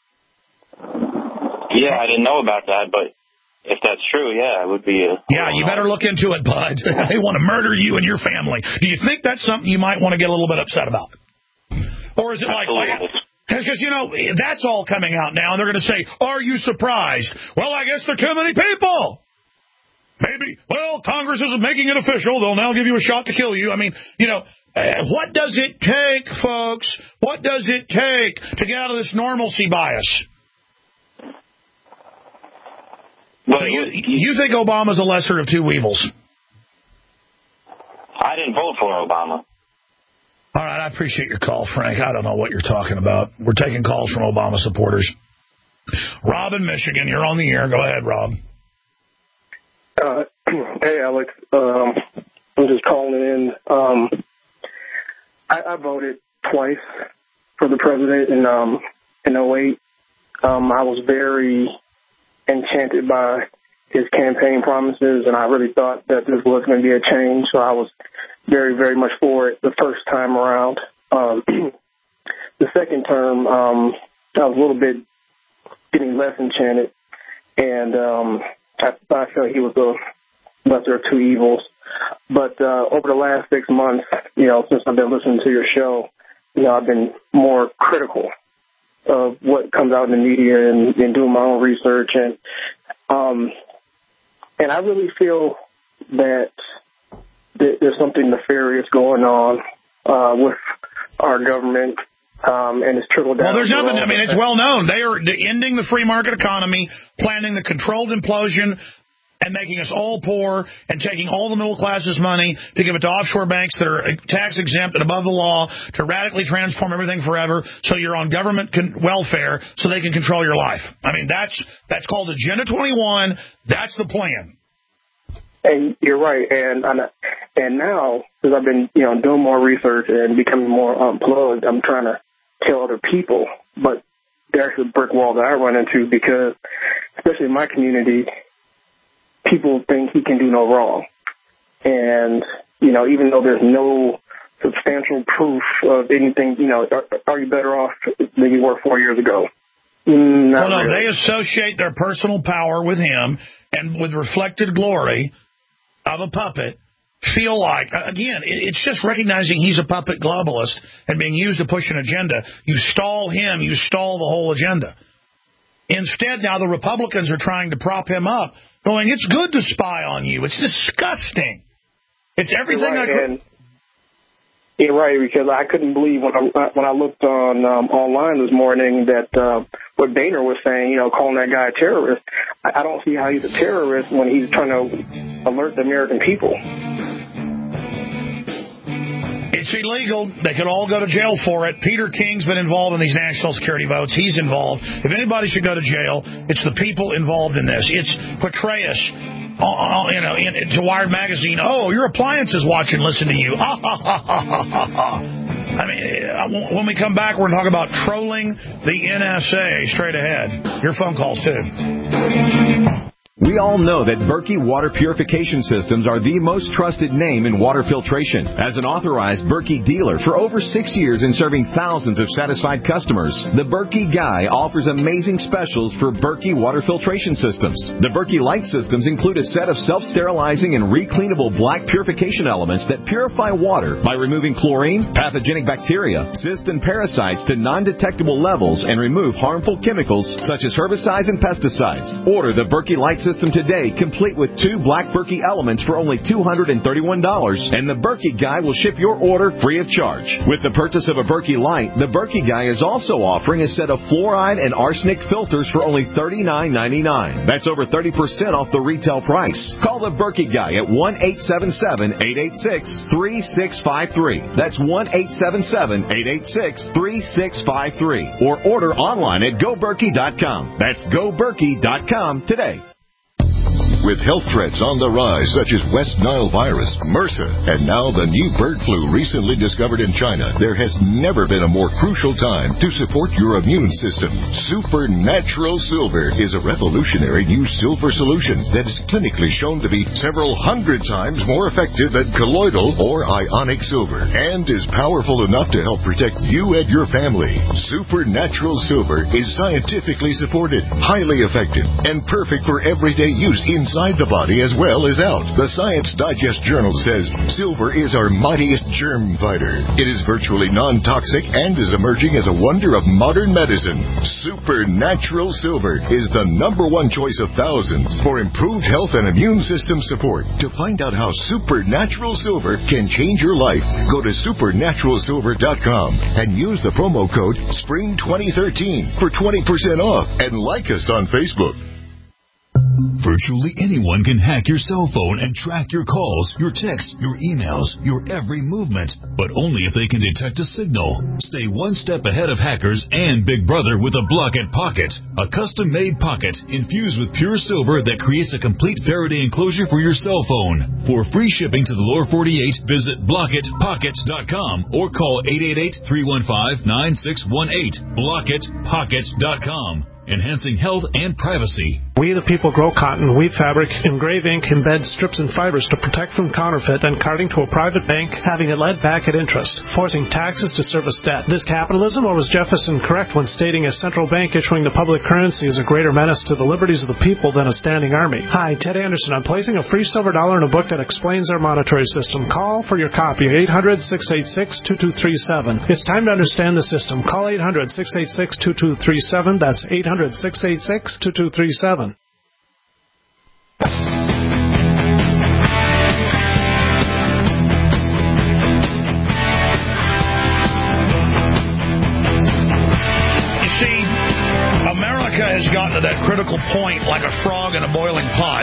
Yeah, I didn't know about that, but if that's true, yeah, it would be Yeah, you better look into it, bud. They want to murder you and your family. Do you think that's something you might want to get a little bit upset about? Or is it because, that's all coming out now, and they're going to say, are you surprised? Well, I guess there are too many people. Maybe, Congress isn't making it official. They'll now give you a shot to kill you. I mean, what does it take, folks? What does it take to get out of this normalcy bias? So you think Obama's a lesser of two evils? I didn't vote for Obama. All right, I appreciate your call, Frank. I don't know what you're talking about. We're taking calls from Obama supporters. Rob in Michigan, you're on the air. Go ahead, Rob. Hey, Alex. I'm just calling in. I voted twice for the president in 2008. I was very enchanted by his campaign promises, and I really thought that this was going to be a change, so I was very, very much for it the first time around. The second term, I was a little bit getting less enchanted, and I felt he was the lesser of two evils. But over the last 6 months, since I've been listening to your show, I've been more critical of what comes out in the media and doing my own research. And I really feel that there's something nefarious going on with our government, and it's trickled down. Well, there's nothing. I mean, it's well known. They are ending the free market economy, planning the controlled implosion, and making us all poor and taking all the middle class's money to give it to offshore banks that are tax exempt and above the law to radically transform everything forever so you're on government welfare so they can control your life. I mean, that's called Agenda 21. That's the plan. And you're right. And now, because I've been, doing more research and becoming more unplugged, I'm trying to tell other people. But there's a brick wall that I run into because, especially in my community, people think he can do no wrong. And, even though there's no substantial proof of anything, are you better off than you were 4 years ago? Well, they associate their personal power with him and with reflected glory of a puppet, feel like, again, it's just recognizing he's a puppet globalist and being used to push an agenda. You stall him, you stall the whole agenda. Instead, now the Republicans are trying to prop him up, going, it's good to spy on you. It's disgusting. It's everything You're right, because I couldn't believe when I looked on online this morning that what Boehner was saying, calling that guy a terrorist. I don't see how he's a terrorist when he's trying to alert the American people. It's illegal. They could all go to jail for it. Peter King's been involved in these national security votes. He's involved. If anybody should go to jail, it's the people involved in this. It's Petraeus. To Wired Magazine, your appliance is watching, listen to you. I mean, when we come back, we're going to talk about trolling the NSA straight ahead. Your phone calls, too. We all know that Berkey Water Purification Systems are the most trusted name in water filtration. As an authorized Berkey dealer for over 6 years and serving thousands of satisfied customers, the Berkey Guy offers amazing specials for Berkey Water Filtration Systems. The Berkey Light Systems include a set of self-sterilizing and recleanable black purification elements that purify water by removing chlorine, pathogenic bacteria, cysts, and parasites to non-detectable levels and remove harmful chemicals such as herbicides and pesticides. Order the Berkey Light System today, complete with 2 black Berkey elements for only $231, and the Berkey Guy will ship your order free of charge. With the purchase of a Berkey Light, the Berkey Guy is also offering a set of fluoride and arsenic filters for only $39.99. That's over 30% off the retail price. Call the Berkey Guy at 1-877-886-3653. That's 1-877-886-3653. Or order online at GoBerkey.com. That's GoBerkey.com today. With health threats on the rise, such as West Nile virus, MRSA, and now the new bird flu recently discovered in China, there has never been a more crucial time to support your immune system. Supernatural Silver is a revolutionary new silver solution that is clinically shown to be several hundred times more effective than colloidal or ionic silver, and is powerful enough to help protect you and your family. Supernatural Silver is scientifically supported, highly effective, and perfect for everyday use inside the body as well as out. The Science Digest Journal says silver is our mightiest germ fighter. It is virtually non-toxic and is emerging as a wonder of modern medicine. Supernatural Silver is the #1 choice of thousands for improved health and immune system support. To find out how Supernatural Silver can change your life, go to supernaturalsilver.com and use the promo code SPRING2013 for 20% off, and like us on Facebook. Virtually anyone can hack your cell phone and track your calls, your texts, your emails, your every movement, but only if they can detect a signal. Stay one step ahead of hackers and Big Brother with a Blockit Pocket, a custom-made pocket infused with pure silver that creates a complete Faraday enclosure for your cell phone. For free shipping to the lower 48, visit BlockitPockets.com or call 888-315-9618. BlockitPockets.com. Enhancing health and privacy. We the people grow cotton, weave fabric, engrave ink, embed strips and fibers to protect from counterfeit and carting to a private bank, having it led back at interest, forcing taxes to service debt. This capitalism, or was Jefferson correct when stating a central bank issuing the public currency is a greater menace to the liberties of the people than a standing army? Hi, Ted Anderson. I'm placing a free silver dollar in a book that explains our monetary system. Call for your copy, 800-686-2237. It's time to understand the system. Call 800-686-2237. That's 800-686-2237. Has gotten to that critical point like a frog in a boiling pot.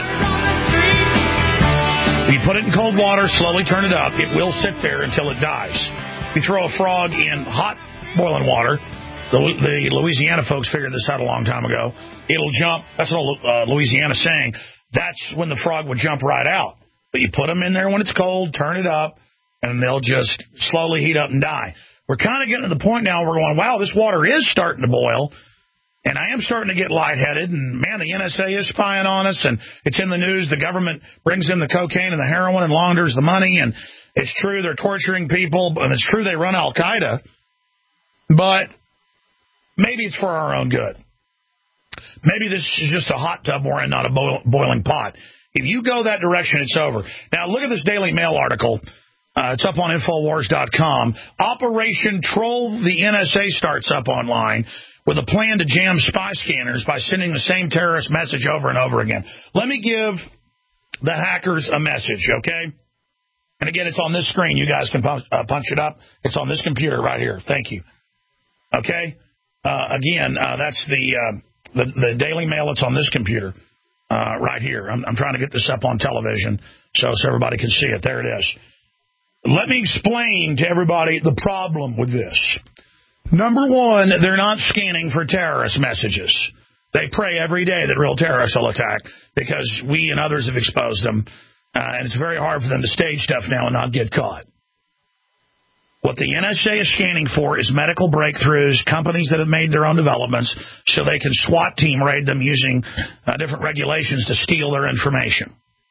You put it in cold water, slowly turn it up, it will sit there until it dies. You throw a frog in hot boiling water, the Louisiana folks figured this out a long time ago, it'll jump. That's what Louisiana's saying. That's when the frog would jump right out. But you put them in there when it's cold, turn it up, and they'll just slowly heat up and die. We're kind of getting to the point now where we're going, wow, this water is starting to boil, and I am starting to get lightheaded, and, man, the NSA is spying on us, and it's in the news. The government brings in the cocaine and the heroin and launders the money, and it's true they're torturing people, and it's true they run Al-Qaeda, but maybe it's for our own good. Maybe this is just a hot tub we're in, not a boiling pot. If you go that direction, it's over. Now, look at this Daily Mail article. It's up on Infowars.com. Operation Troll the NSA starts up online with a plan to jam spy scanners by sending the same terrorist message over and over again. Let me give the hackers a message, okay? And again, it's on this screen. You guys can punch it up. It's on this computer right here. Thank you. Okay? Again, that's the Daily Mail. It's on this computer right here. I'm trying to get this up on television so everybody can see it. There it is. Let me explain to everybody the problem with this. Number one, they're not scanning for terrorist messages. They pray every day that real terrorists will attack because we and others have exposed them, and it's very hard for them to stage stuff now and not get caught. What the NSA is scanning for is medical breakthroughs, companies that have made their own developments, so they can SWAT team raid them using different regulations to steal their information.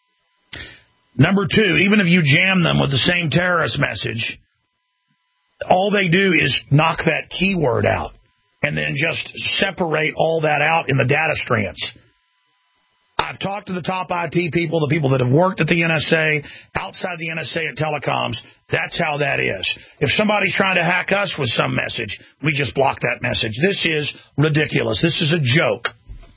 Number two, even if you jam them with the same terrorist message, all they do is knock that keyword out and then just separate all that out in the data strands. I've talked to the top IT people, the people that have worked at the NSA, outside the NSA at telecoms. That's how that is. If somebody's trying to hack us with some message, we just block that message. This is ridiculous. This is a joke.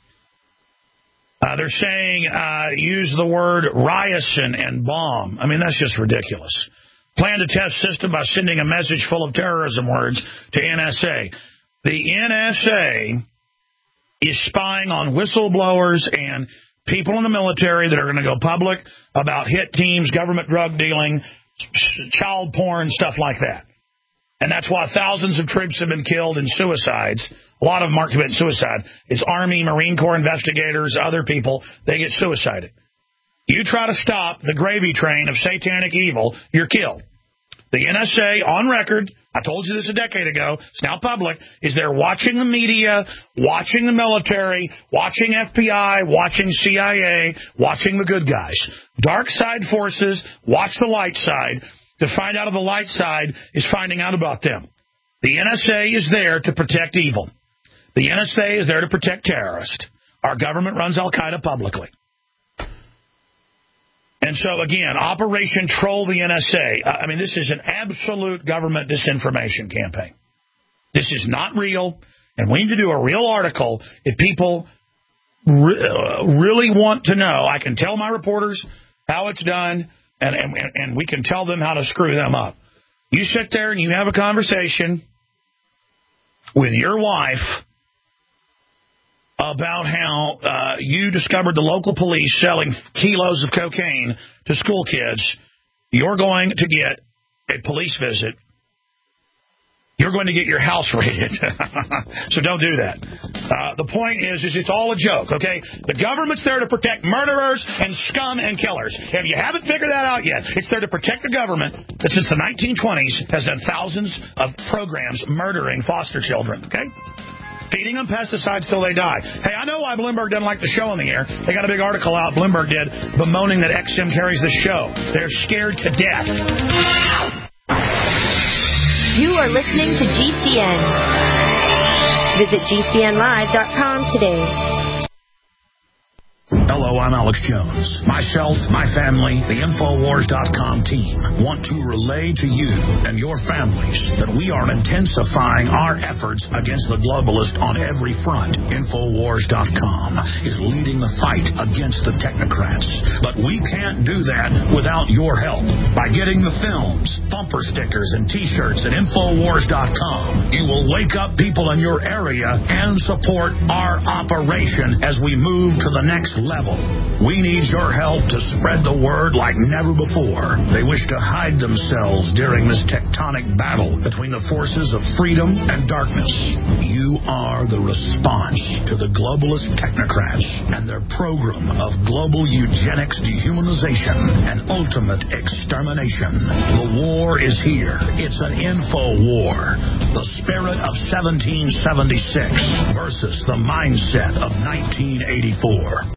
They're saying use the word ricin and bomb. I mean, that's just ridiculous. Plan to test system by sending a message full of terrorism words to NSA. The NSA is spying on whistleblowers and people in the military that are going to go public about hit teams, government drug dealing, child porn, stuff like that. And that's why thousands of troops have been killed in suicides. A lot of them aren't committing suicide. It's Army, Marine Corps investigators, other people. They get suicided. You try to stop the gravy train of satanic evil, you're killed. The NSA, on record, I told you this a decade ago, it's now public, is they're watching the media, watching the military, watching FBI, watching CIA, watching the good guys. Dark side forces watch the light side. To find out of the light side is finding out about them. The NSA is there to protect evil. The NSA is there to protect terrorists. Our government runs Al-Qaeda publicly. And so, again, Operation Troll the NSA. I mean, this is an absolute government disinformation campaign. This is not real, and we need to do a real article. If people really want to know, I can tell my reporters how it's done, and we can tell them how to screw them up. You sit there and you have a conversation with your wife about how you discovered the local police selling kilos of cocaine to school kids. You're going to get a police visit. You're going to get your house raided. So don't do that. The point is it's all a joke, okay? The government's there to protect murderers and scum and killers. If you haven't figured that out yet, it's there to protect the government that since the 1920s has done thousands of programs murdering foster children, okay? Feeding them pesticides till they die. Hey, I know why Bloomberg doesn't like the show on the air. They got a big article out, Bloomberg did, bemoaning that XM carries the show. They're scared to death. You are listening to GCN. Visit GCNlive.com today. Hello, I'm Alex Jones. Myself, my family, the Infowars.com team want to relay to you and your families that we are intensifying our efforts against the globalist on every front. Infowars.com is leading the fight against the technocrats. But we can't do that without your help. By getting the films, bumper stickers, and T-shirts at Infowars.com, you will wake up people in your area and support our operation as we move to the next level. level. We need your help to spread the word like never before. They wish to hide themselves during this tectonic battle between the forces of freedom and darkness. You are the response to the globalist technocrats and their program of global eugenics, dehumanization, and ultimate extermination. The war is here. It's an info war. The spirit of 1776 versus the mindset of 1984.